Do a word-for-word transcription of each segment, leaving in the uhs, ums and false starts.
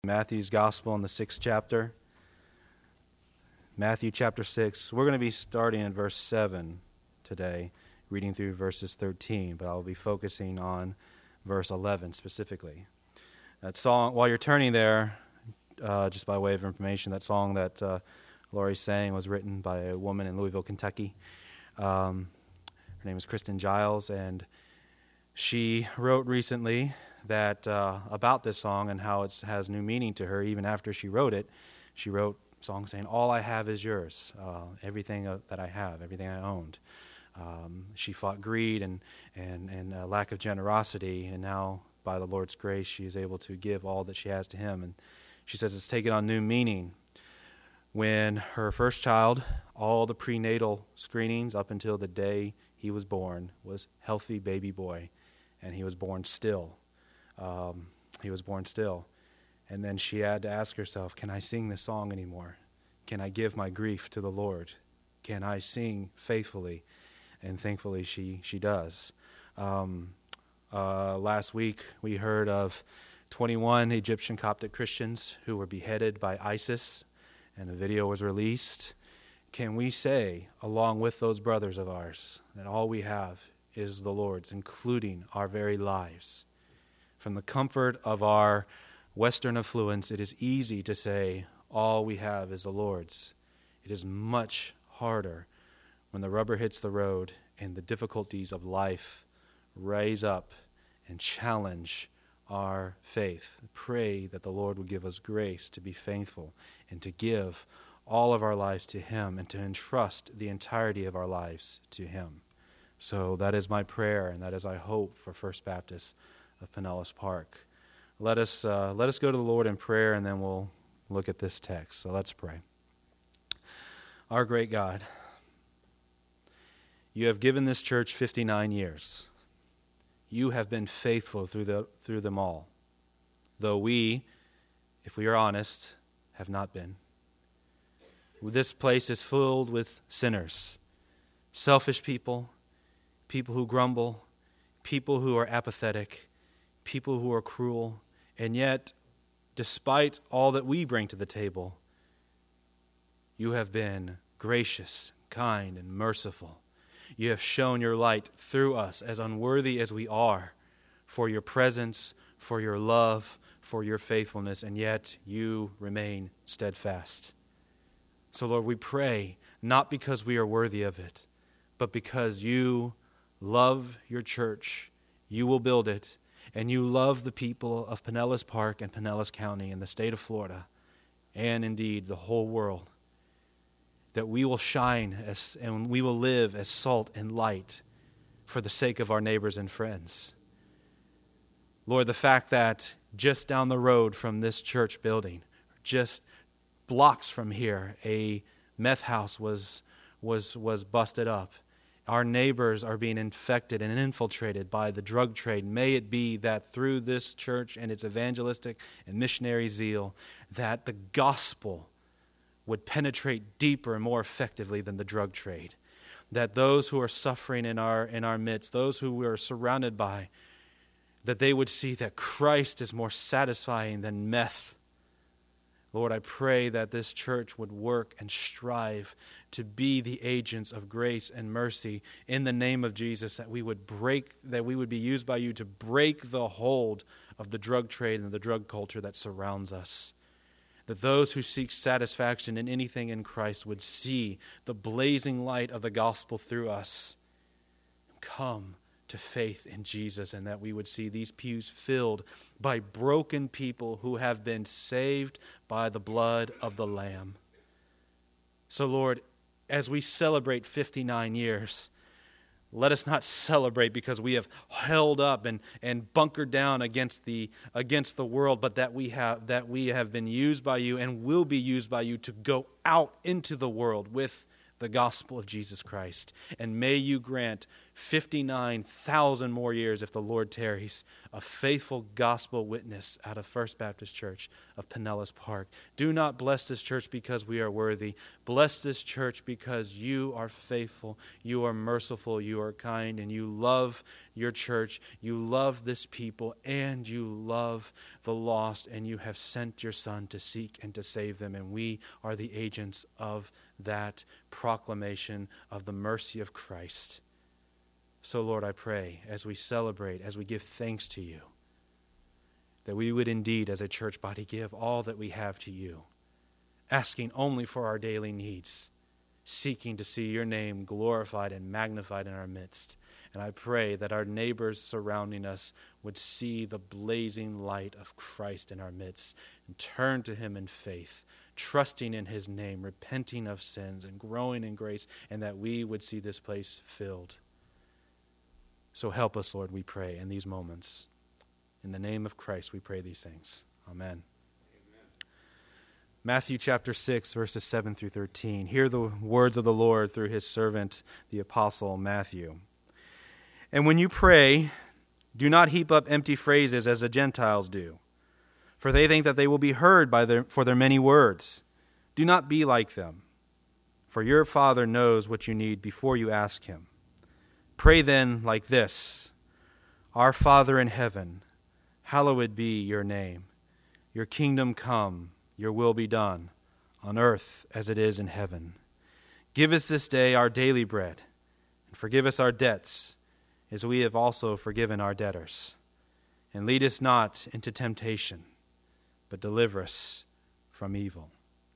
Matthew's Gospel in the sixth chapter. Matthew chapter six. We're going to be starting in verse seven today, reading through verses thirteen, but I'll be focusing on verse eleven specifically. That song, while you're turning there, uh, just by way of information, that song that uh, Lori sang was written by a woman in Louisville, Kentucky. Um, her name is Kristen Giles, and she wrote recently that uh, about this song and how it has new meaning to her. Even after she wrote it, she wrote songs saying, "All I have is yours, uh, everything uh, that I have, everything I owned." Um, she fought greed and and and uh, lack of generosity, and now by the Lord's grace, she is able to give all that she has to Him. And she says it's taken on new meaning. When her first child, all the prenatal screenings up until the day he was born was healthy baby boy, and he was born still. Um, he was born still. And then she had to ask herself, can I sing this song anymore? Can I give my grief to the Lord? Can I sing faithfully? And thankfully she, she does. Um, uh, last week we heard of twenty-one Egyptian Coptic Christians who were beheaded by ISIS, and a video was released. Can we say, along with those brothers of ours, that all we have is the Lord's, including our very lives? From the comfort of our Western affluence, it is easy to say, all we have is the Lord's. It is much harder when the rubber hits the road and the difficulties of life raise up and challenge our faith. Pray that the Lord would give us grace to be faithful and to give all of our lives to Him and to entrust the entirety of our lives to Him. So that is my prayer, and that is my hope for First Baptist of Pinellas Park. Let us uh, let us go to the Lord in prayer, and then we'll look at this text. So let's pray. Our great God, you have given this church fifty-nine years. You have been faithful through the through them all, though we, if we are honest, have not been. This place is filled with sinners, selfish people, people who grumble, people who are apathetic, people who are cruel, and yet, despite all that we bring to the table, you have been gracious, kind, and merciful. You have shown your light through us, as unworthy as we are, for your presence, for your love, for your faithfulness, and yet you remain steadfast. So, Lord, we pray, not because we are worthy of it, but because you love your church, you will build it, and you love the people of Pinellas Park and Pinellas County in the state of Florida, and indeed the whole world, that we will shine as, and we will live as salt and light for the sake of our neighbors and friends. Lord, the fact that just down the road from this church building, just blocks from here, a meth house was was was busted up. Our neighbors are being infected and infiltrated by the drug trade. May it be that through this church and its evangelistic and missionary zeal, that the gospel would penetrate deeper and more effectively than the drug trade. That those who are suffering in our in our midst, those who we are surrounded by, that they would see that Christ is more satisfying than meth. Lord, I pray that this church would work and strive to be the agents of grace and mercy in the name of Jesus, that we would break, that we would be used by you to break the hold of the drug trade and the drug culture that surrounds us. That those who seek satisfaction in anything in Christ would see the blazing light of the gospel through us. Come to faith in Jesus, and that we would see these pews filled by broken people who have been saved by the blood of the Lamb. So, Lord, as we celebrate fifty-nine years, let us not celebrate because we have held up and, and bunkered down against the against the world, but that we have that we have been used by you and will be used by you to go out into the world with the gospel of Jesus Christ. And may you grant fifty-nine thousand more years if the Lord tarries, a faithful gospel witness out of First Baptist Church of Pinellas Park. Do not bless this church because we are worthy. Bless this church because you are faithful, you are merciful, you are kind, and you love your church, you love this people, and you love the lost, and you have sent your Son to seek and to save them, and we are the agents of that proclamation of the mercy of Christ. So, Lord, I pray as we celebrate, as we give thanks to you, that we would indeed, as a church body, give all that we have to you, asking only for our daily needs, seeking to see your name glorified and magnified in our midst. And I pray that our neighbors surrounding us would see the blazing light of Christ in our midst and turn to him in faith, trusting in his name, repenting of sins and growing in grace, and that we would see this place filled. So help us, Lord, we pray, in these moments. In the name of Christ, we pray these things. Amen. Amen. Matthew chapter six, verses seven through thirteen. Hear the words of the Lord through his servant, the apostle Matthew. And when you pray, do not heap up empty phrases as the Gentiles do, for they think that they will be heard by their, for their many words. Do not be like them, for your Father knows what you need before you ask him. Pray then like this: Our Father in heaven, hallowed be your name. Your kingdom come, your will be done, on earth as it is in heaven. Give us this day our daily bread, and forgive us our debts, as we have also forgiven our debtors. And lead us not into temptation, but deliver us from evil.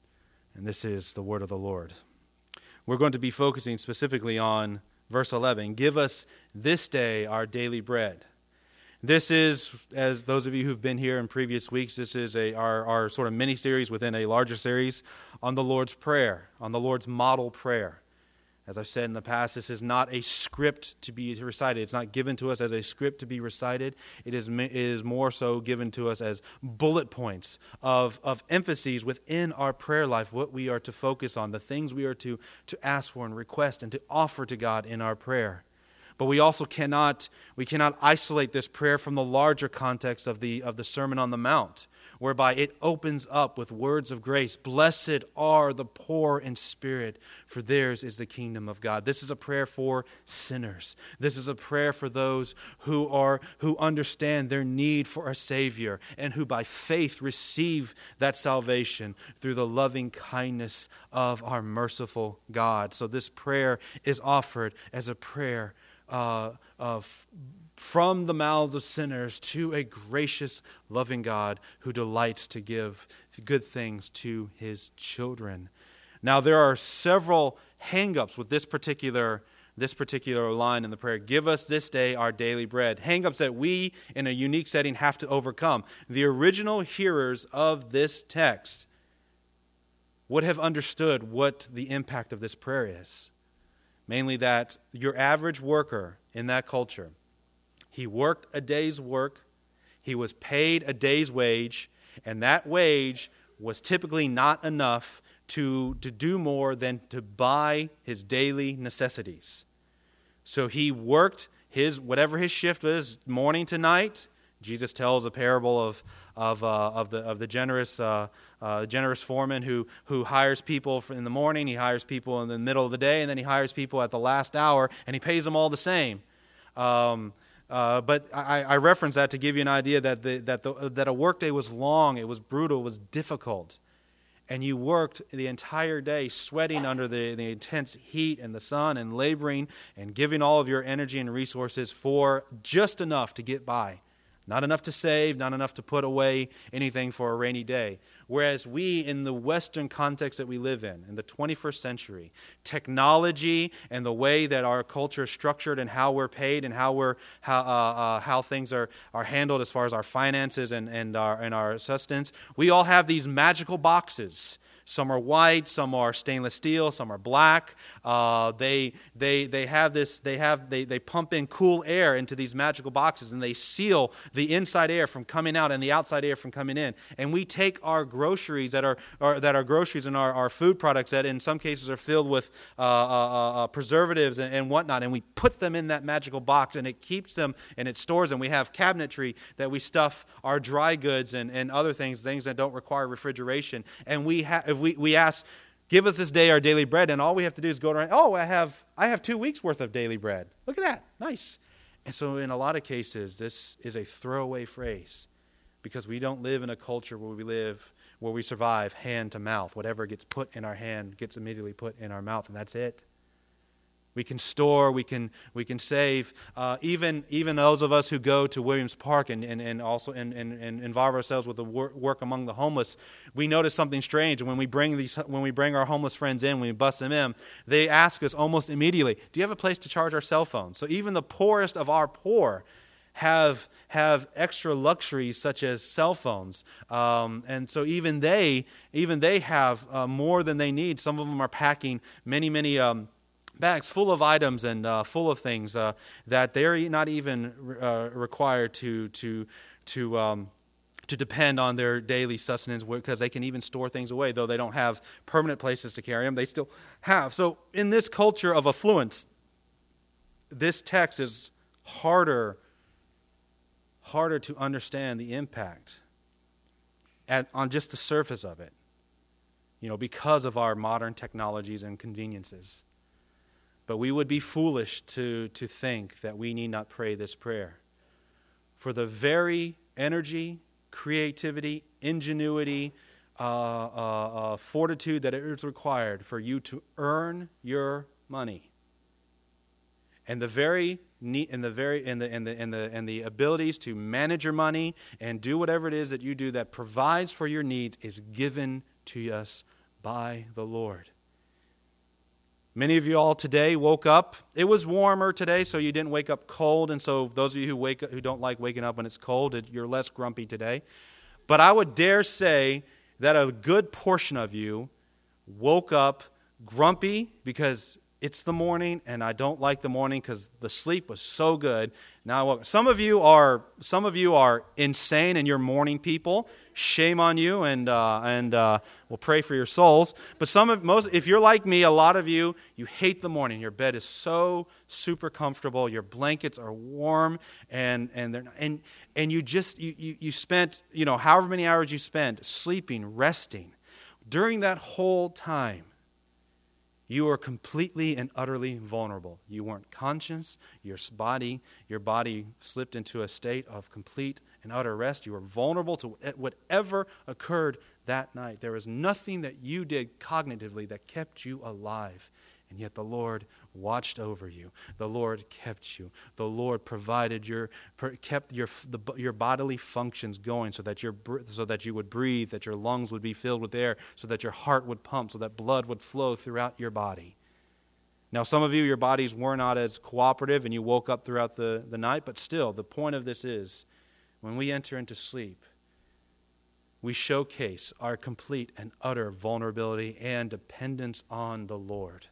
And this is the word of the Lord. We're going to be focusing specifically on verse eleven, give us this day our daily bread. This is, as those of you who've been here in previous weeks, this is a our, our sort of mini-series within a larger series on the Lord's Prayer, on the Lord's model prayer. As I've said in the past, this is not a script to be recited. It's not given to us as a script to be recited. It is, it is more so given to us as bullet points of, of emphases within our prayer life, what we are to focus on, the things we are to, to ask for and request and to offer to God in our prayer. But we also cannot, we cannot isolate this prayer from the larger context of the, of the Sermon on the Mount, whereby it opens up with words of grace. Blessed are the poor in spirit, for theirs is the kingdom of God. This is a prayer for sinners. This is a prayer for those who are who understand their need for a Savior and who by faith receive that salvation through the loving kindness of our merciful God. So this prayer is offered as a prayer uh, of from the mouths of sinners to a gracious, loving God who delights to give good things to his children. Now, there are several hang-ups with this particular, this particular line in the prayer. Give us this day our daily bread. Hang-ups that we, in a unique setting, have to overcome. The original hearers of this text would have understood what the impact of this prayer is. Mainly that your average worker in that culture, he worked a day's work, he was paid a day's wage, and that wage was typically not enough to, to do more than to buy his daily necessities. So he worked his whatever his shift was, morning to night. Jesus tells a parable of of uh, of the of the generous uh, uh, generous foreman who who hires people in the morning, he hires people in the middle of the day, and then he hires people at the last hour, and he pays them all the same. Um, Uh, but I, I reference that to give you an idea that the, that the, that a workday was long, it was brutal, it was difficult, and you worked the entire day sweating under the, the intense heat and the sun and laboring and giving all of your energy and resources for just enough to get by. Not enough to save, not enough to put away anything for a rainy day. Whereas we, in the Western context that we live in, in the twenty-first century, technology and the way that our culture is structured and how we're paid and how we're how uh, uh, how things are, are handled as far as our finances and and our and our sustenance, we all have these magical boxes Some are white, some are stainless steel, some are black. Uh, they they they have this. They have they they pump in cool air into these magical boxes, and they seal the inside air from coming out and the outside air from coming in. And we take our groceries that are or, that are groceries and our, our food products that in some cases are filled with uh, uh, uh, preservatives and, and whatnot, and we put them in that magical box, and it keeps them and it stores them. We have cabinetry that we stuff our dry goods and, and other things, things that don't require refrigeration. And we have we we ask, give us this day our daily bread, and all we have to do is go around. Oh, I have I have two weeks worth of daily bread. Look at that, nice. And so, in a lot of cases, this is a throwaway phrase, because we don't live in a culture where we live where we survive hand to mouth. Whatever gets put in our hand gets immediately put in our mouth, and that's it. We can store, we can we can save. Uh, even even those of us who go to Williams Park and, and, and also and, and, and involve ourselves with the work, work among the homeless, we notice something strange. When we bring these when we bring our homeless friends in, when we bust them in, they ask us almost immediately, "Do you have a place to charge our cell phones?" So even the poorest of our poor have have extra luxuries such as cell phones, um, and so even they even they have uh, more than they need. Some of them are packing many many. Um, bags full of items and uh, full of things uh, that they're not even uh, required to to to um, to depend on their daily sustenance, because they can even store things away. Though they don't have permanent places to carry them, they still have. So in this culture of affluence, this text is harder harder to understand the impact at, on just the surface of it, you know, because of our modern technologies and conveniences. But we would be foolish to, to think that we need not pray this prayer. For the very energy, creativity, ingenuity, uh, uh, uh, fortitude that is required for you to earn your money, and the very need, and the very and the and the and the and the abilities to manage your money and do whatever it is that you do that provides for your needs is given to us by the Lord. Many of you all today woke up. It was warmer today, so you didn't wake up cold. And so those of you who wake up, who don't like waking up when it's cold, you're less grumpy today. But I would dare say that a good portion of you woke up grumpy because it's the morning, and I don't like the morning because the sleep was so good. Now I woke. Some of you are some of you are insane, and you're morning people. Shame on you, and uh, and uh, we'll pray for your souls. But some of most, if you're like me, a lot of you, you hate the morning. Your bed is so super comfortable. Your blankets are warm, and and they're and and you just you you, you spent you know however many hours you spent sleeping, resting. During that whole time, you are completely and utterly vulnerable. You weren't conscious. Your body, your body slipped into a state of complete and utter rest. You were vulnerable to whatever occurred that night. There was nothing that you did cognitively that kept you alive. And yet the Lord watched over you. The Lord kept you. The Lord provided your, kept your the, your bodily functions going, so that your so that you would breathe, that your lungs would be filled with air, so that your heart would pump, so that blood would flow throughout your body. Now, some of you, your bodies were not as cooperative, and you woke up throughout the, the night. But still, the point of this is, when we enter into sleep, we showcase our complete and utter vulnerability and dependence on the Lord.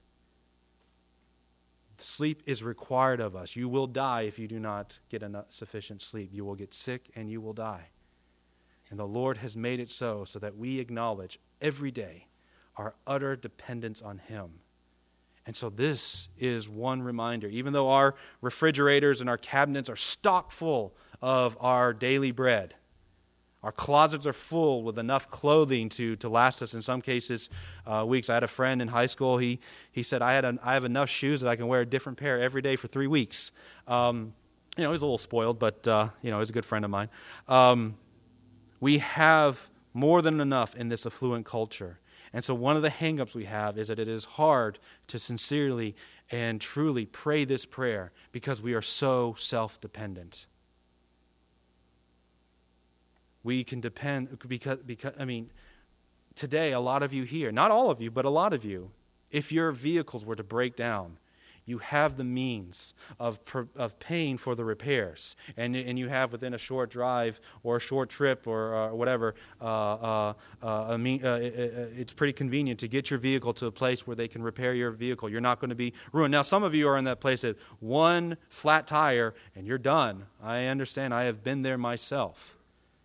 Sleep is required of us. You will die if you do not get enough sufficient sleep. You will get sick and you will die. And the Lord has made it so, so that we acknowledge every day our utter dependence on Him. And so this is one reminder. Even though our refrigerators and our cabinets are stock full of our daily bread, our closets are full with enough clothing to, to last us in some cases uh, weeks. I had a friend in high school. He he said, I had a, I have enough shoes that I can wear a different pair every day for three weeks. Um, you know, he's a little spoiled, but uh, you know, he's a good friend of mine. Um, we have more than enough in this affluent culture. And so one of the hang-ups we have is that it is hard to sincerely and truly pray this prayer because we are so self-dependent. We can depend, because, because, I mean, today a lot of you here, not all of you, but a lot of you, if your vehicles were to break down, you have the means of of paying for the repairs, and and you have within a short drive or a short trip or uh, whatever, uh, uh, uh, I mean, uh, it's pretty convenient to get your vehicle to a place where they can repair your vehicle. You're not going to be ruined. Now, some of you are in that place that one flat tire and you're done. I understand. I have been there myself.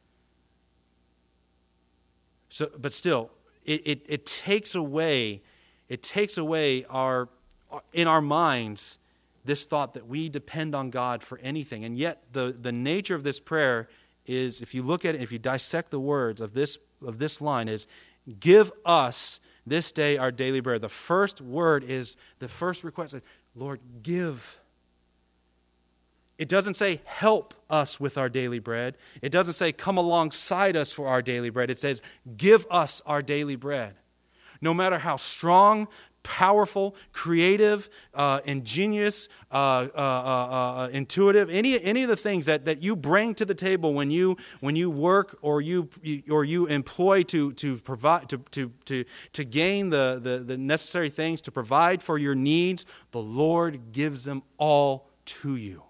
So, but still, it it, it takes away, it takes away our. in our minds, this thought that we depend on God for anything. And yet the, the nature of this prayer is, if you look at it, if you dissect the words of this of this line, is give us this day our daily bread. The first word is, the first request is, Lord, give. It doesn't say help us with our daily bread. It doesn't say come alongside us for our daily bread. It says give us our daily bread. No matter how strong, powerful, creative, uh, ingenious, uh, uh, uh, uh, intuitive, any any of the things that, that you bring to the table when you when you work or you or you employ to to provide to to to, to gain the, the, the necessary things to provide for your needs, the Lord gives them all to you.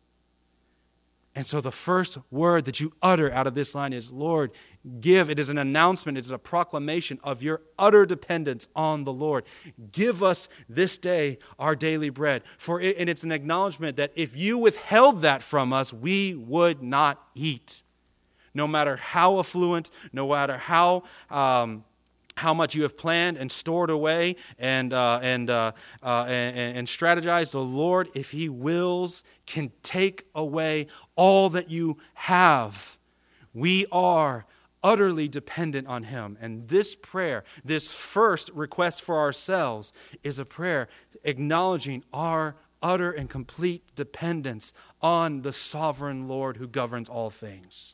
And so the first word that you utter out of this line is, Lord, give. It is an announcement. It is a proclamation of your utter dependence on the Lord. Give us this day our daily bread. For it, and it's an acknowledgement that if you withheld that from us, we would not eat. No matter how affluent, no matter how... Um, how much you have planned and stored away and uh, and, uh, uh, and and strategized, the Lord, if He wills, can take away all that you have. We are utterly dependent on Him. And this prayer, this first request for ourselves, is a prayer acknowledging our utter and complete dependence on the sovereign Lord who governs all things.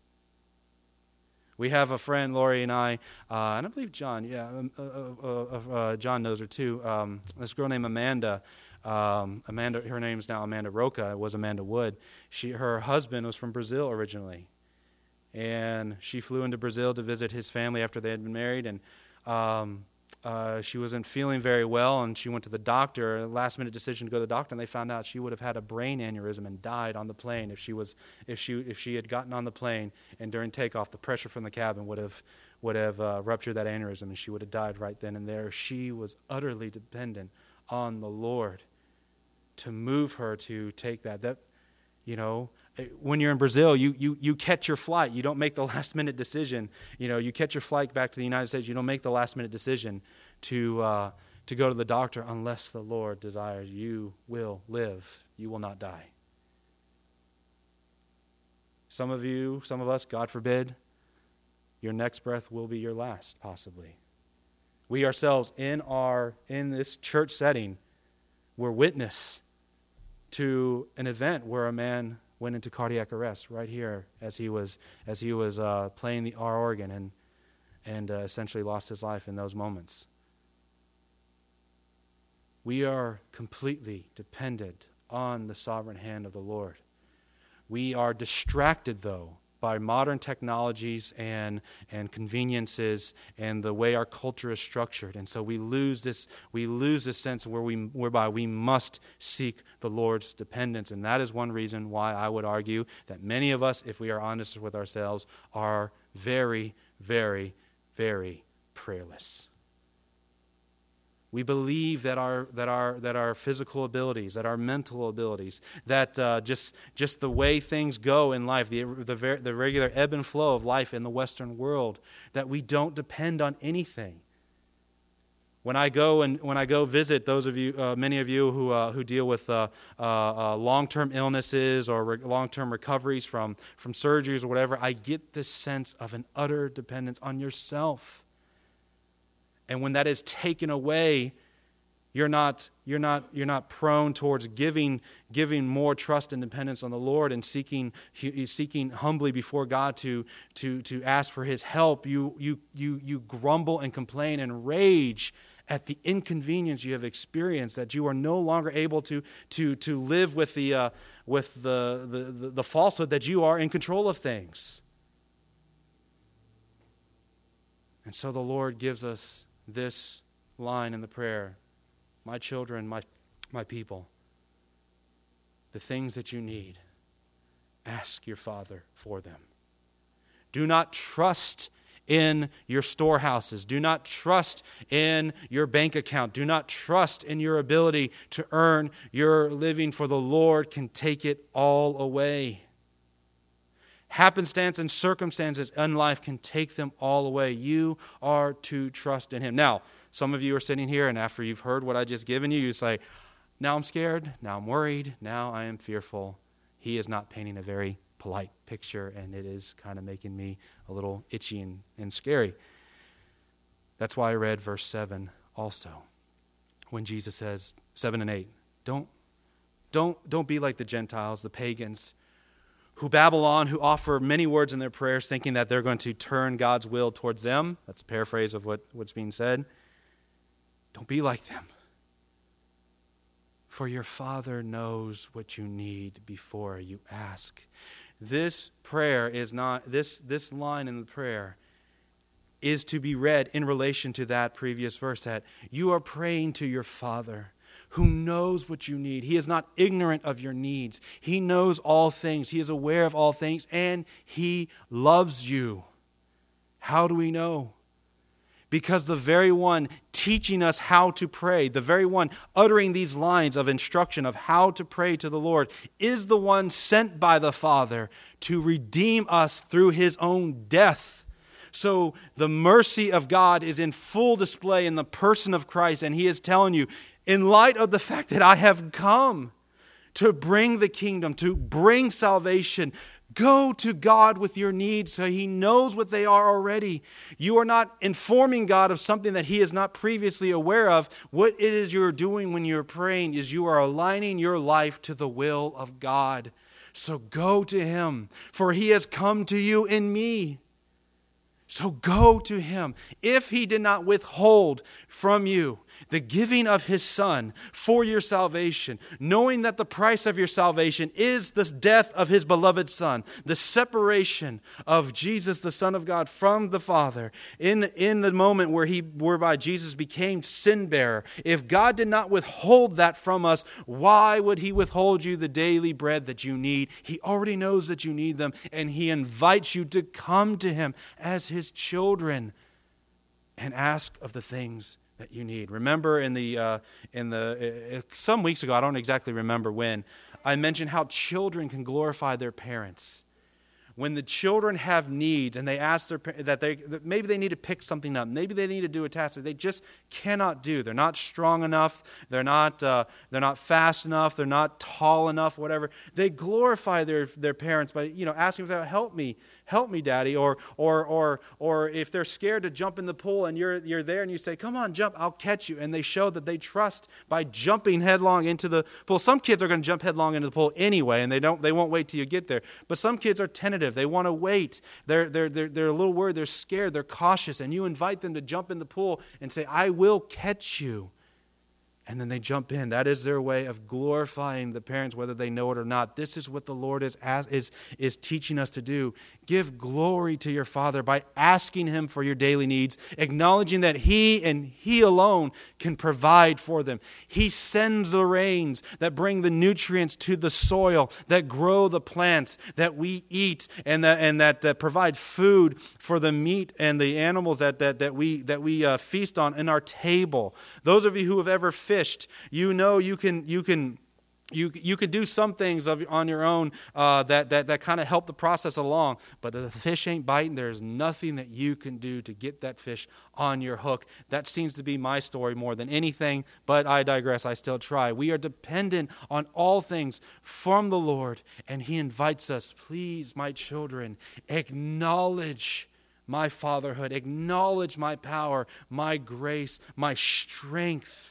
We have a friend, Lori and I, uh, and I believe John, yeah, uh, uh, uh, uh, John knows her too. Um, this girl named Amanda, um, Amanda, her name is now Amanda Roca. It was Amanda Wood. She, her husband was from Brazil originally, and she flew into Brazil to visit his family after they had been married, and um, uh, she wasn't feeling very well, and she went to the doctor. A last-minute decision to go to the doctor, and they found out she would have had a brain aneurysm and died on the plane if she was if she if she had gotten on the plane, and during takeoff, the pressure from the cabin would have would have uh, ruptured that aneurysm, and she would have died right then and there. She was utterly dependent on the Lord to move her to take that. That, you know, when you're in Brazil, you, you, you catch your flight. You don't make the last-minute decision. You know, you catch your flight back to the United States. You don't make the last-minute decision to uh, to go to the doctor unless the Lord desires. You will live. You will not die. Some of you, some of us, God forbid, your next breath will be your last, possibly. We ourselves, in our in this church setting, were witness to an event where a man went into cardiac arrest right here as he was as he was uh, playing the our organ and and uh, essentially lost his life in those moments. We are completely dependent on the sovereign hand of the Lord. We are distracted, though, by modern technologies and and conveniences and the way our culture is structured, and so we lose this we lose this sense where we whereby we must seek the Lord's dependence, and that is one reason why I would argue that many of us, if we are honest with ourselves, are very, very, very prayerless. We believe that our that our that our physical abilities, that our mental abilities, that uh, just just the way things go in life, the the, ver- the regular ebb and flow of life in the Western world, that we don't depend on anything. When I go and when I go visit those of you, uh, many of you who uh, who deal with uh, uh, uh, long-term illnesses or re- long-term recoveries from from surgeries or whatever, I get this sense of an utter dependence on yourself. And when that is taken away, you're not you're not you're not prone towards giving giving more trust and dependence on the Lord and seeking seeking humbly before God to to to ask for His help. You you you you grumble and complain and rage at the inconvenience you have experienced, that you are no longer able to to to live with the uh, with the, the the the falsehood that you are in control of things. And so the Lord gives us this line in the prayer: my children, my my people, the things that you need, ask your Father for them. Do not trust in your storehouses. Do not trust in your bank account. Do not trust in your ability to earn your living, for the Lord can take it all away. Happenstance and circumstances in life can take them all away. You are to trust in Him. Now, some of you are sitting here, and after you've heard what I just given you, you say, now I'm scared, now I'm worried, now I am fearful. He is not painting a very polite picture, and it is kind of making me a little itchy and, and scary. That's why I read verse seven also, when Jesus says, seven and eight, don't, don't, don't be like the Gentiles, the pagans, who babble on, who offer many words in their prayers, thinking that they're going to turn God's will towards them. That's a paraphrase of what, what's being said. Don't be like them. For your Father knows what you need before you ask. This prayer is not, this, this line in the prayer is to be read in relation to that previous verse, that you are praying to your Father who knows what you need. He is not ignorant of your needs. He knows all things. He is aware of all things, and He loves you. How do we know? Because the very one teaching us how to pray, the very one uttering these lines of instruction of how to pray to the Lord, is the one sent by the Father to redeem us through His own death. So the mercy of God is in full display in the person of Christ, and He is telling you, in light of the fact that I have come to bring the kingdom, to bring salvation, go to God with your needs so He knows what they are already. You are not informing God of something that He is not previously aware of. What it is you're doing when you're praying is you are aligning your life to the will of God. So go to Him, for He has come to you in me. So go to Him. If He did not withhold from you the giving of His Son for your salvation, knowing that the price of your salvation is the death of His beloved Son, the separation of Jesus, the Son of God, from the Father, in, in the moment where he, whereby Jesus became sin bearer. If God did not withhold that from us, why would He withhold you the daily bread that you need? He already knows that you need them, and He invites you to come to Him as His children and ask of the things that you need. Remember in the uh, in the uh, some weeks ago, I don't exactly remember when, I mentioned how children can glorify their parents. When the children have needs and they ask their that they that maybe they need to pick something up, maybe they need to do a task that they just cannot do. They're not strong enough. They're not uh, they're not fast enough. They're not tall enough. Whatever. They glorify their their parents by you know asking for help me. Help me, Daddy, or or or or if they're scared to jump in the pool and you're you're there and you say, "Come on, jump, I'll catch you," and they show that they trust by jumping headlong into the pool. Some kids are going to jump headlong into the pool anyway, and they don't they won't wait till you get there. But some kids are tentative; they want to wait. They're they're they're they're a little worried. They're scared. They're cautious, and you invite them to jump in the pool and say, "I will catch you." And then they jump in. That is their way of glorifying the parents, whether they know it or not. This is what the Lord is is is teaching us to do. Give glory to your Father by asking Him for your daily needs, acknowledging that He and He alone can provide for them. He sends the rains that bring the nutrients to the soil, that grow the plants that we eat, and that and that, that provide food for the meat and the animals that that that we that we uh, feast on in our table. Those of you who have ever fished, you know you can you can you you could do some things of, on your own uh, that that that kind of help the process along. But if the fish ain't biting, there's nothing that you can do to get that fish on your hook. That seems to be my story more than anything. But I digress. I still try. We are dependent on all things from the Lord, and He invites us. Please, my children, acknowledge my fatherhood, acknowledge my power, my grace, my strength,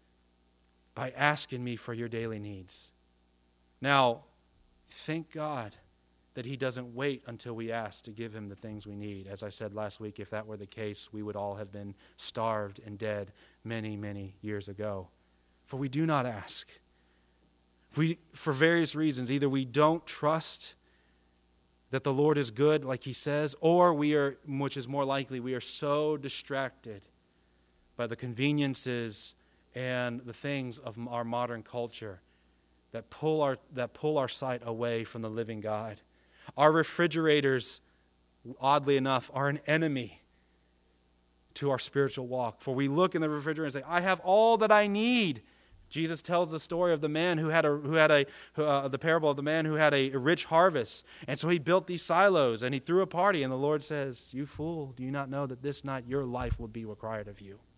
by asking me for your daily needs. Now, thank God that He doesn't wait until we ask to give Him the things we need. As I said last week, if that were the case, we would all have been starved and dead many, many years ago. For we do not ask. We, for various reasons, either we don't trust that the Lord is good, like He says, or we are, which is more likely, we are so distracted by the conveniences and the things of our modern culture that pull our that pull our sight away from the living God. Our refrigerators, oddly enough, are an enemy to our spiritual walk. For we look in the refrigerator and say, I have all that I need. Jesus tells the story of the man who had a who had a uh, the parable of the man who had a, a rich harvest, and so he built these silos and he threw a party. And the Lord says, "You fool! Do you not know that this night your life will be required of you?"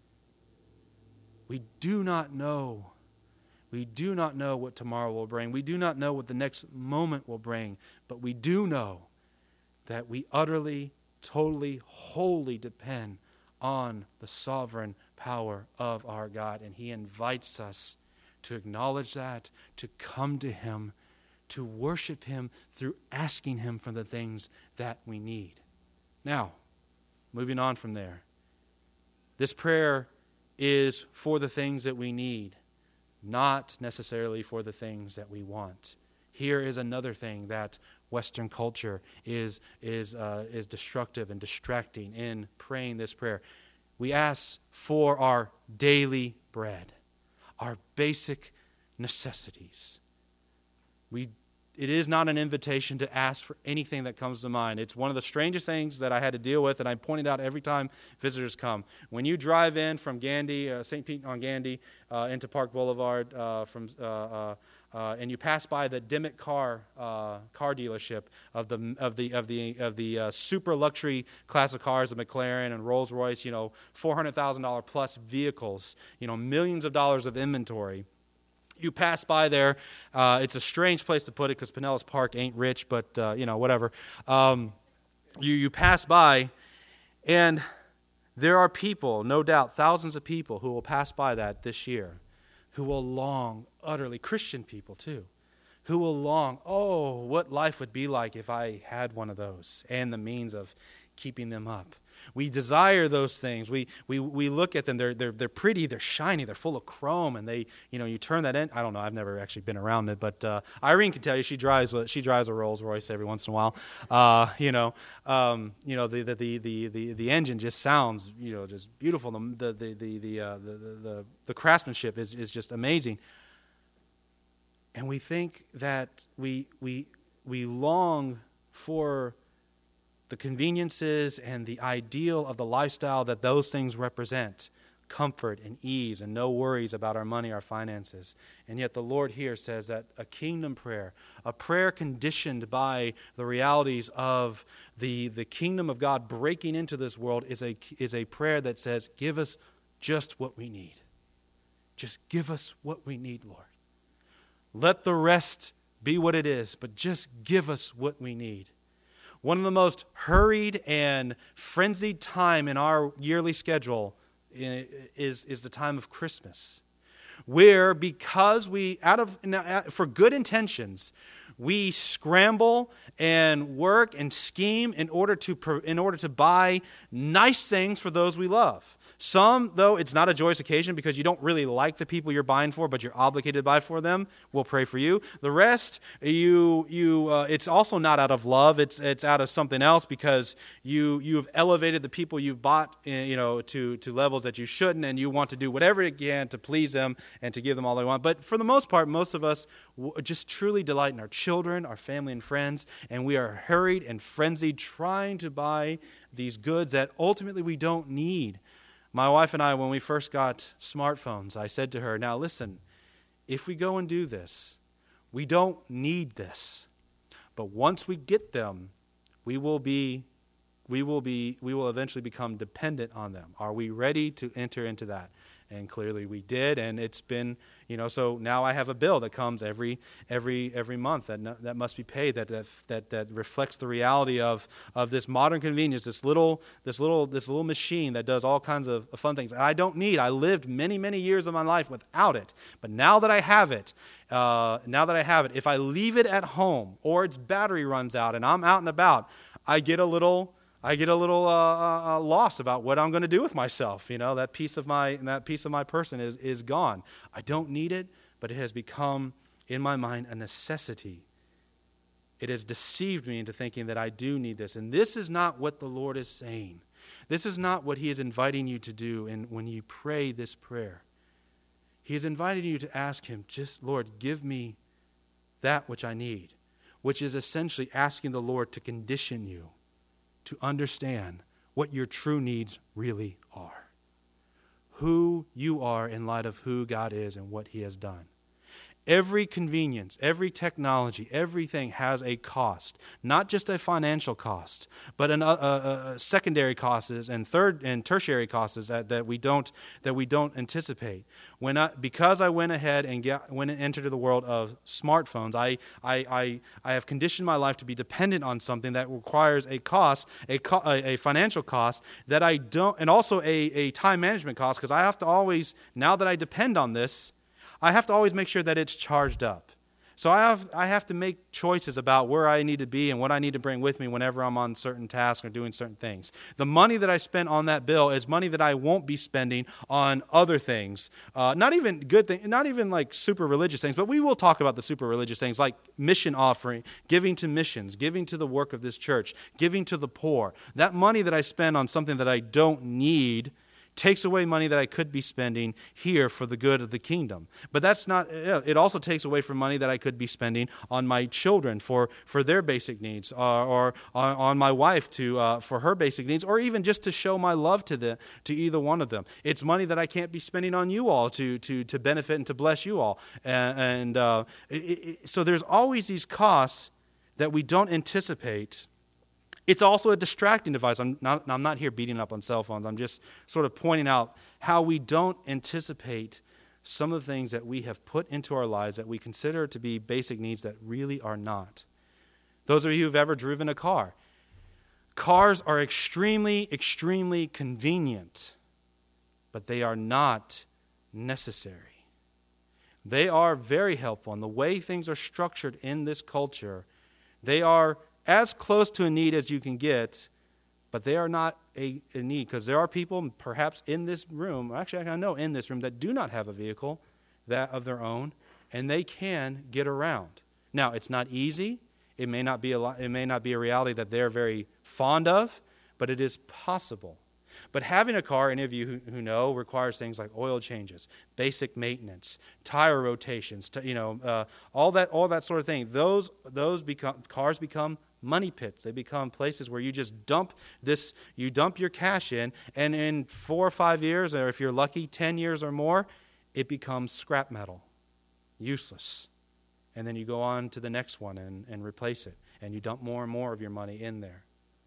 We do not know. We do not know what tomorrow will bring. We do not know what the next moment will bring, but we do know that we utterly, totally, wholly depend on the sovereign power of our God. And He invites us to acknowledge that, to come to Him, to worship Him through asking Him for the things that we need. Now, moving on from there, this prayer is for the things that we need, not necessarily for the things that we want. Here is another thing that Western culture is is uh, is destructive and distracting in praying this prayer. We ask for our daily bread, our basic necessities. We it is not an invitation to ask for anything that comes to mind. It's one of the strangest things that I had to deal with, and I pointed out every time visitors come. When you drive in from Gandy, uh, Saint Pete on Gandy, uh, into Park Boulevard, uh, from uh, uh, uh, and you pass by the Dimmick car uh, car dealership of the of the of the of the uh, super luxury class of cars, the McLaren and Rolls Royce, you know, four hundred thousand dollar plus vehicles, you know, millions of dollars of inventory. You pass by there. Uh, it's a strange place to put it because Pinellas Park ain't rich, but, uh, you know, whatever. Um, you, you pass by, and there are people, no doubt, thousands of people who will pass by that this year, who will long, utterly, Christian people too, who will long, oh, what life would be like if I had one of those and the means of keeping them up. We desire those things. We we we look at them. They're they're they're pretty. They're shiny. They're full of chrome. And they, you know, you turn that in. I don't know. I've never actually been around it, but uh, Irene can tell you. She drives she drives a Rolls Royce every once in a while. Uh, you know, um, you know the the, the the the the engine just sounds, you know, just beautiful. The the the the uh, the, the the craftsmanship is is just amazing. And we think that we we we long for the conveniences and the ideal of the lifestyle that those things represent, comfort and ease and no worries about our money, our finances. And yet the Lord here says that a kingdom prayer, a prayer conditioned by the realities of the, the kingdom of God breaking into this world, is a, is a prayer that says, give us just what we need. Just give us what we need, Lord. Let the rest be what it is, but just give us what we need. One of the most hurried and frenzied time in our yearly schedule is, is the time of Christmas, where because we, out of for good intentions, we scramble and work and scheme in order to in order to buy nice things for those we love. Some, though, it's not a joyous occasion because you don't really like the people you're buying for, but you're obligated to buy for them. We'll pray for you. The rest, you, you, uh, it's also not out of love. It's it's out of something else because you you have elevated the people you've bought, you know, to to levels that you shouldn't, and you want to do whatever you can to please them and to give them all they want. But for the most part, most of us just truly delight in our children, our family, and friends, and we are hurried and frenzied trying to buy these goods that ultimately we don't need. My wife and I, when we first got smartphones, I said to her, now listen, if we go and do this, we don't need this. But once we get them, we will be, we will be, we will eventually become dependent on them. Are we ready to enter into that? And clearly we did, and it's been, you know, so now I have a bill that comes every every every month that no, that must be paid, that that that, that reflects the reality of, of this modern convenience, this little this little this little machine that does all kinds of fun things. I don't need. I lived many many years of my life without it, but now that I have it, uh, now that I have it, if I leave it at home or its battery runs out and I'm out and about, I get a little. I get a little uh, uh, lost about what I'm going to do with myself. You know, that piece of my that piece of my person is is gone. I don't need it, but it has become in my mind a necessity. It has deceived me into thinking that I do need this, and this is not what the Lord is saying. This is not what He is inviting you to do. And when you pray this prayer, He's inviting you to ask him, just, Lord, give me that which I need, which is essentially asking the Lord to condition you to understand what your true needs really are, who you are in light of who God is and what he has done. Every convenience, every technology, everything has a cost, not just a financial cost, but an, uh, uh, secondary costs and third and tertiary costs that, that we don't that we don't anticipate. When I, because I went ahead and get, went and entered the world of smartphones, I, I I I have conditioned my life to be dependent on something that requires a cost, a co- a financial cost that I don't, and also a a time management cost, because I have to always, now that I depend on this, I have to always make sure that it's charged up. So I have I have to make choices about where I need to be and what I need to bring with me whenever I'm on certain tasks or doing certain things. The money that I spent on that bill is money that I won't be spending on other things. Uh, not even good things, not even like super religious things, but we will talk about the super religious things like mission offering, giving to missions, giving to the work of this church, giving to the poor. That money that I spend on something that I don't need takes away money that I could be spending here for the good of the kingdom. But that's not, it also takes away from money that I could be spending on my children for, for their basic needs, or, or on, on my wife to uh, for her basic needs, or even just to show my love to the to either one of them. It's money that I can't be spending on you all to to to benefit and to bless you all. And, and uh, it, it, so there's always these costs that we don't anticipate. It's also a distracting device. I'm not, I'm not here beating up on cell phones. I'm just sort of pointing out how we don't anticipate some of the things that we have put into our lives that we consider to be basic needs that really are not. Those of you who've ever driven a car, cars are extremely, extremely convenient, but they are not necessary. They are very helpful. And the way things are structured in this culture, they are as close to a need as you can get, but they are not a, a need, because there are people perhaps in this room, actually I know in this room, that do not have a vehicle that of their own, and they can get around. Now, it's not easy. It may not be a it may not be a reality that they're very fond of, but it is possible. But having a car, any of you who, who know, requires things like oil changes, basic maintenance, tire rotations, to, you know, uh, all that all that sort of thing. Those those become cars become money pits. They become places where you just dump this, you dump your cash in, and in four or five years, or if you're lucky, ten years or more, it becomes scrap metal, useless. And then you go on to the next one and, and replace it, and you dump more and more of your money in there.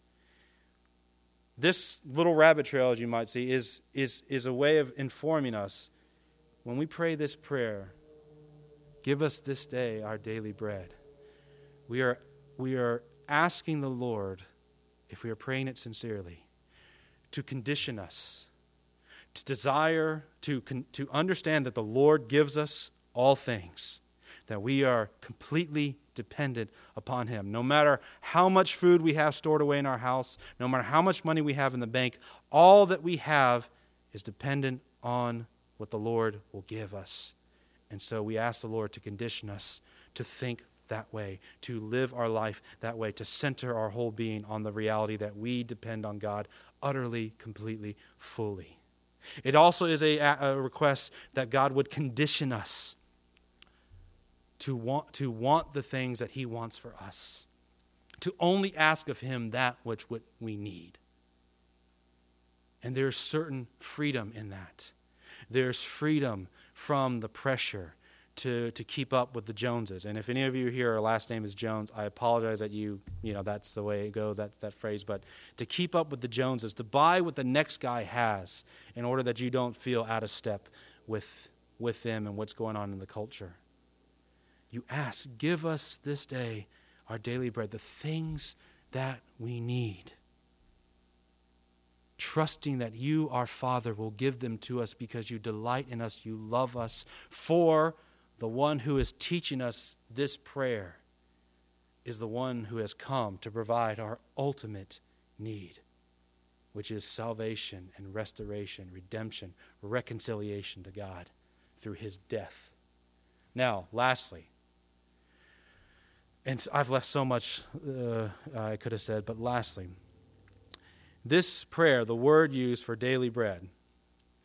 This little rabbit trail, as you might see, is, is, is a way of informing us. When we pray this prayer, give us this day our daily bread, we are, we are asking the Lord, if we are praying it sincerely, to condition us, to desire, to, to understand that the Lord gives us all things, that we are completely dependent upon him. No matter how much food we have stored away in our house, no matter how much money we have in the bank, all that we have is dependent on what the Lord will give us. And so we ask the Lord to condition us to think that way, to live our life that way, to center our whole being on the reality that we depend on God utterly, completely, fully. It also is a, a request that God would condition us to want to want the things that he wants for us, to only ask of him that which we need. And there's certain freedom in that. There's freedom from the pressure to, to keep up with the Joneses. And if any of you here, our last name is Jones, I apologize that you, you know, that's the way it goes, that, that phrase, but to keep up with the Joneses, to buy what the next guy has in order that you don't feel out of step with, with them and what's going on in the culture. You ask, give us this day our daily bread, the things that we need. Trusting that you, our Father, will give them to us because you delight in us, you love us. For the one who is teaching us this prayer is the one who has come to provide our ultimate need, which is salvation and restoration, redemption, reconciliation to God through his death. Now, lastly, and I've left so much uh, I could have said, but lastly, this prayer, the word used for daily bread,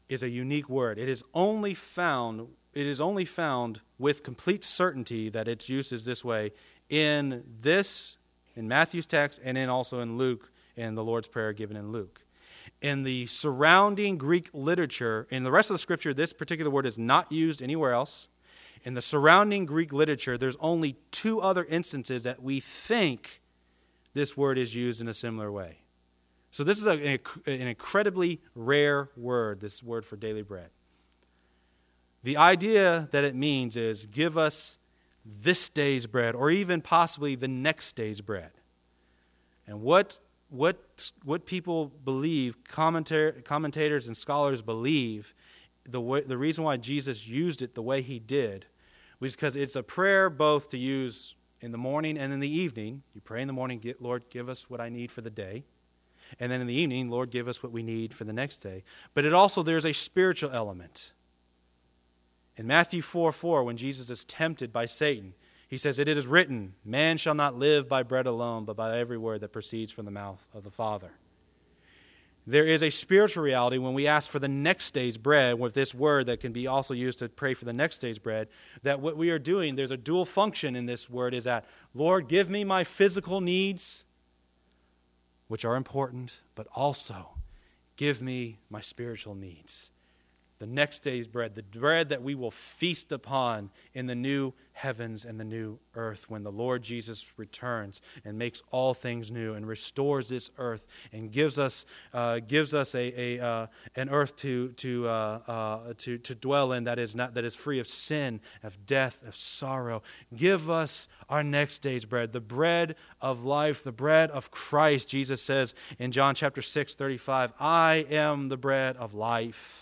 is a unique word. It is only found, it is only found with complete certainty that its use is this way in this, in Matthew's text, and then also in Luke, in the Lord's Prayer given in Luke. In the surrounding Greek literature, in the rest of the Scripture, this particular word is not used anywhere else. In the surrounding Greek literature, there's only two other instances that we think this word is used in a similar way. So this is a, an, an incredibly rare word, this word for daily bread. The idea that it means is give us this day's bread, or even possibly the next day's bread. And what what what people believe, commentar- commentators and scholars believe, the way, the reason why Jesus used it the way he did was because it's a prayer both to use in the morning and in the evening. You pray in the morning, Lord, give us what I need for the day. And then in the evening, Lord, give us what we need for the next day. But it also, there's a spiritual element. In Matthew four four, when Jesus is tempted by Satan, he says, it is written, man shall not live by bread alone, but by every word that proceeds from the mouth of the Father. There is a spiritual reality when we ask for the next day's bread, with this word that can be also used to pray for the next day's bread, that what we are doing, there's a dual function in this word, is that, Lord, give me my physical needs, which are important, but also give me my spiritual needs. The next day's bread, the bread that we will feast upon in the new heavens and the new earth when the Lord Jesus returns and makes all things new and restores this earth and gives us uh, gives us a, a uh, an earth to to uh, uh, to to dwell in that is not that is free of sin, of death, of sorrow. Give us our next day's bread, the bread of life, the bread of Christ. Jesus says in John chapter six thirty-five, I am the bread of life.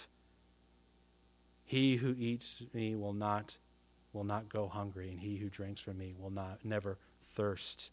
He who eats me will not will not go hungry, and he who drinks from me will not never thirst.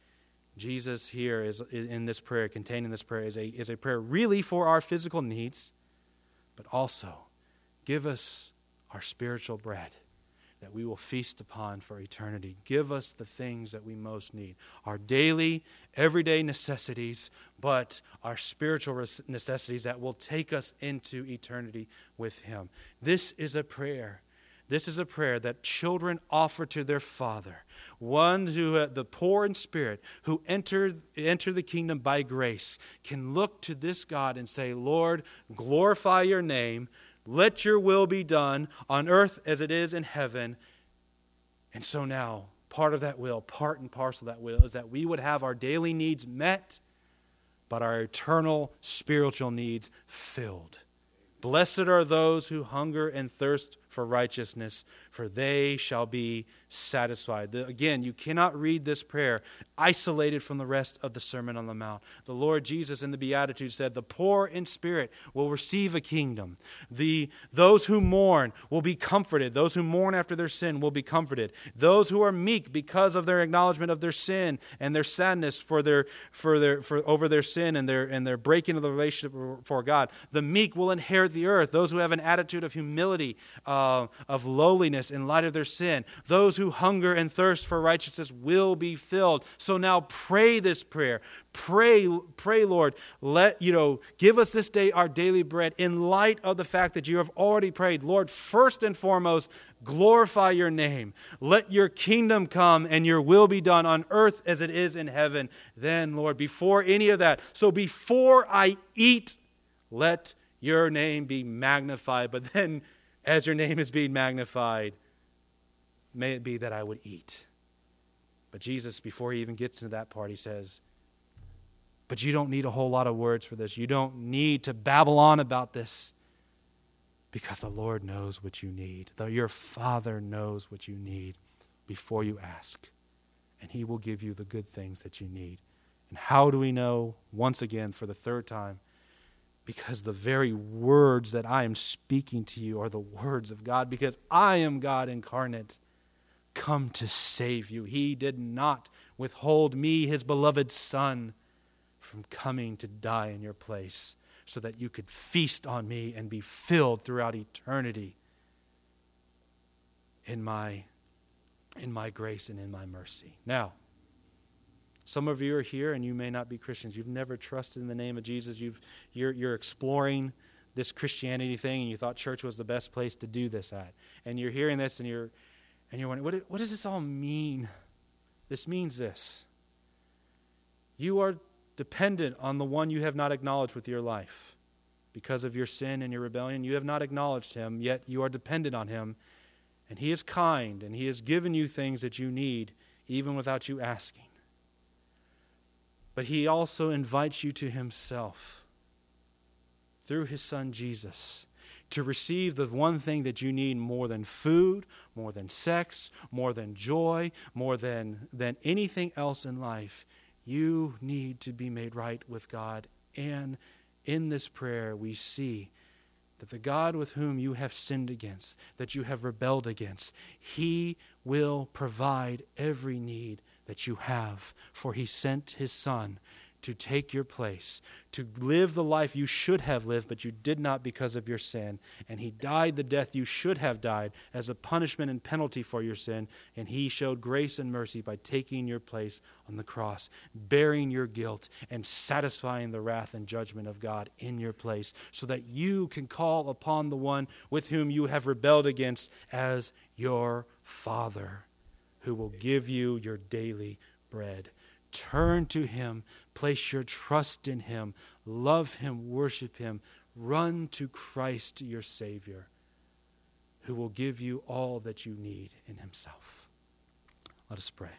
Jesus here is in this prayer, contained in this prayer, is a is a prayer really for our physical needs, but also give us our spiritual bread that we will feast upon for eternity. Give us the things that we most need, our daily, everyday necessities, but our spiritual necessities that will take us into eternity with Him. This is a prayer. This is a prayer that children offer to their Father, one who, uh, the poor in spirit, who enter, enter the kingdom by grace, can look to this God and say, Lord, glorify your name. Let your will be done on earth as it is in heaven. And so now, part of that will, part and parcel of that will, is that we would have our daily needs met, but our eternal spiritual needs filled. Blessed are those who hunger and thirst for righteousness, for they shall be satisfied. The, again, you cannot read this prayer isolated from the rest of the Sermon on the Mount. The Lord Jesus in the Beatitudes said, the poor in spirit will receive a kingdom. The, those who mourn will be comforted. Those who mourn after their sin will be comforted. Those who are meek because of their acknowledgement of their sin and their sadness for their, for their, for, over their sin and their, and their breaking of the relationship for God. The meek will inherit the earth. Those who have an attitude of humility, uh, of lowliness in light of their sin. Those who hunger and thirst for righteousness will be filled. So now pray this prayer. Pray, pray, Lord, let, you know, give us this day our daily bread in light of the fact that you have already prayed. Lord, first and foremost, glorify your name. Let your kingdom come and your will be done on earth as it is in heaven. Then, Lord, before any of that, so before I eat, let your name be magnified. But then, as your name is being magnified, may it be that I would eat. But Jesus, before he even gets into that part, he says, but you don't need a whole lot of words for this. You don't need to babble on about this, because the Lord knows what you need. Though your Father knows what you need before you ask, and he will give you the good things that you need. And how do we know? Once again, for the third time, because the very words that I am speaking to you are the words of God, because I am God incarnate, come to save you. He did not withhold me, his beloved Son, from coming to die in your place so that you could feast on me and be filled throughout eternity in my, in my grace and in my mercy. Now, some of you are here and you may not be Christians. You've never trusted in the name of Jesus. You've, you're, you're exploring this Christianity thing and you thought church was the best place to do this at. And you're hearing this and you're and you're wondering, what, what does this all mean? This means this. You are dependent on the one you have not acknowledged with your life. Because of your sin and your rebellion, you have not acknowledged him, yet you are dependent on him. And he is kind, and he has given you things that you need, even without you asking. But he also invites you to himself through his son Jesus to receive the one thing that you need more than food, more than sex, more than joy, more than, than anything else in life. You need to be made right with God. And in this prayer, we see that the God with whom you have sinned against, that you have rebelled against, he will provide every need that you have. For he sent his son to take your place, to live the life you should have lived, but you did not because of your sin. And he died the death you should have died as a punishment and penalty for your sin. And he showed grace and mercy by taking your place on the cross, bearing your guilt, and satisfying the wrath and judgment of God in your place, so that you can call upon the one with whom you have rebelled against as your Father, who will give you your daily bread. Turn to him, place your trust in him, love him, worship him, run to Christ your Savior, who will give you all that you need in himself. Let us pray.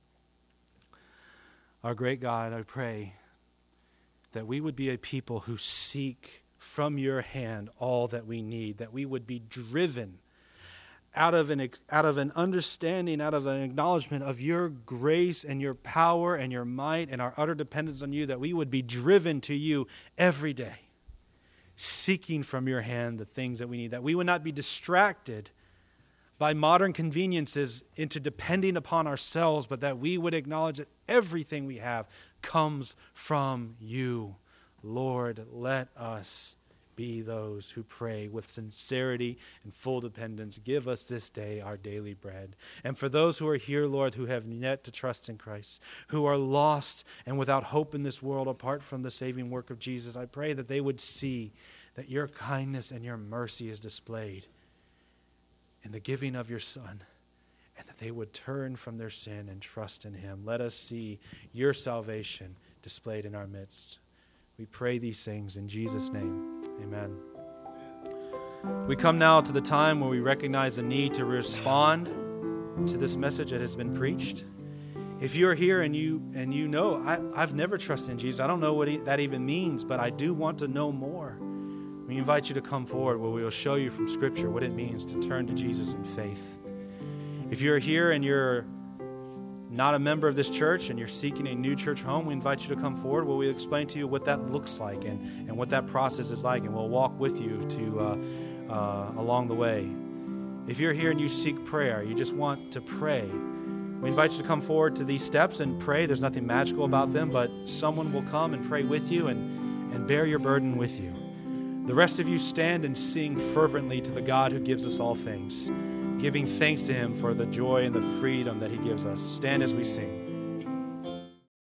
Our great God, I pray that we would be a people who seek from your hand all that we need, that we would be driven out of an out of an understanding, out of an acknowledgement of your grace and your power and your might and our utter dependence on you, that we would be driven to you every day, seeking from your hand the things that we need, that we would not be distracted by modern conveniences into depending upon ourselves, but that we would acknowledge that everything we have comes from you. Lord, let us be those who pray with sincerity and full dependence. Give us this day our daily bread. And for those who are here, Lord, who have yet to trust in Christ, who are lost and without hope in this world apart from the saving work of Jesus, I pray that they would see that your kindness and your mercy is displayed in the giving of your Son, and that they would turn from their sin and trust in him. Let us see your salvation displayed in our midst. We pray these things in Jesus' name. Amen. We come now to the time where we recognize the need to respond to this message that has been preached. If you're here and you and you know, I, I've never trusted in Jesus, I don't know what he, that even means, but I do want to know more. We invite you to come forward where we will show you from Scripture what it means to turn to Jesus in faith. If you're here and you're not a member of this church and you're seeking a new church home, we invite you to come forward where we'll explain to you what that looks like and, and what that process is like, and we'll walk with you to uh, uh, along the way. If you're here and you seek prayer, you just want to pray, we invite you to come forward to these steps and pray. There's nothing magical about them, but someone will come and pray with you and, and bear your burden with you. The rest of you stand and sing fervently to the God who gives us all things, giving thanks to him for the joy and the freedom that he gives us. Stand as we sing.